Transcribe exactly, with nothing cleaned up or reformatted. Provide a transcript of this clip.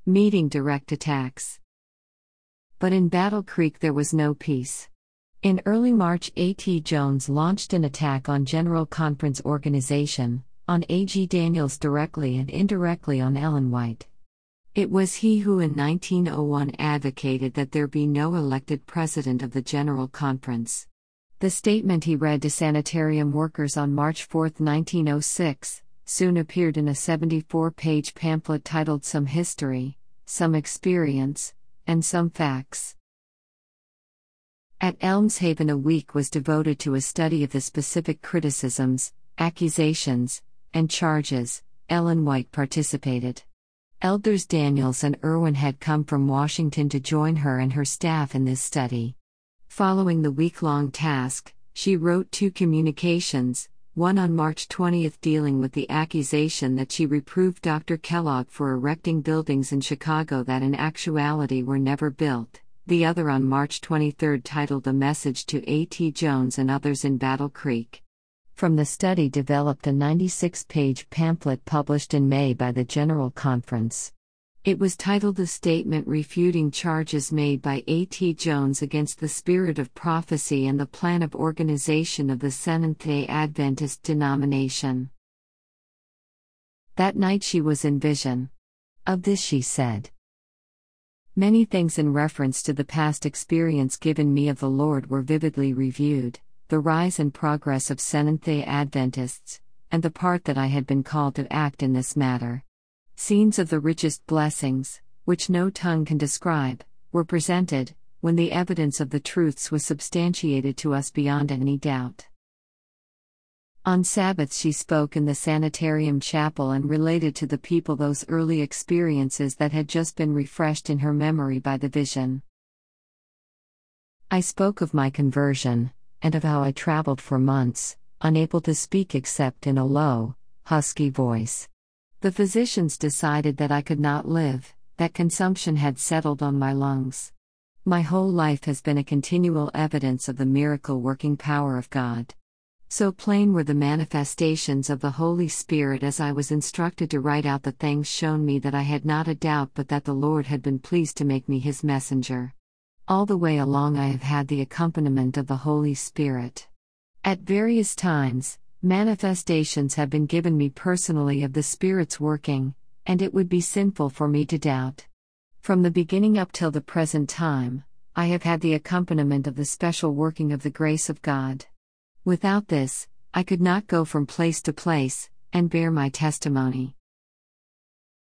Meeting direct attacks. But in Battle Creek there was no peace. In early March, A T Jones launched an attack on General Conference Organization, on A G Daniels directly and indirectly on Ellen White. It was he who in nineteen oh one advocated that there be no elected president of the General Conference. The statement he read to sanitarium workers on March fourth, nineteen oh six, soon appeared in a seventy-four page pamphlet titled Some History, Some Experience, and Some Facts. At Elmshaven, a week was devoted to a study of the specific criticisms, accusations, and charges. Ellen White participated. Elders Daniels and Irwin had come from Washington to join her and her staff in this study. Following the week-long task, she wrote two communications, one on March twentieth dealing with the accusation that she reproved Doctor Kellogg for erecting buildings in Chicago that in actuality were never built, the other on March twenty-third titled A Message to A T Jones and Others in Battle Creek. From the study developed a ninety-six page pamphlet published in May by the General Conference. It was titled A Statement Refuting Charges Made by A T Jones Against the Spirit of Prophecy and the Plan of Organization of the Seventh-day Adventist Denomination. That night she was in vision. Of this she said, "Many things in reference to the past experience given me of the Lord were vividly reviewed, the rise and progress of Seventh-day Adventists, and the part that I had been called to act in this matter. Scenes of the richest blessings, which no tongue can describe, were presented, when the evidence of the truths was substantiated to us beyond any doubt." On Sabbaths she spoke in the sanitarium chapel and related to the people those early experiences that had just been refreshed in her memory by the vision. "I spoke of my conversion, and of how I traveled for months, unable to speak except in a low, husky voice. The physicians decided that I could not live, that consumption had settled on my lungs. My whole life has been a continual evidence of the miracle-working power of God. So plain were the manifestations of the Holy Spirit as I was instructed to write out the things shown me that I had not a doubt but that the Lord had been pleased to make me His messenger. All the way along I have had the accompaniment of the Holy Spirit. At various times, manifestations have been given me personally of the Spirit's working, and it would be sinful for me to doubt. From the beginning up till the present time, I have had the accompaniment of the special working of the grace of God. Without this, I could not go from place to place, and bear my testimony.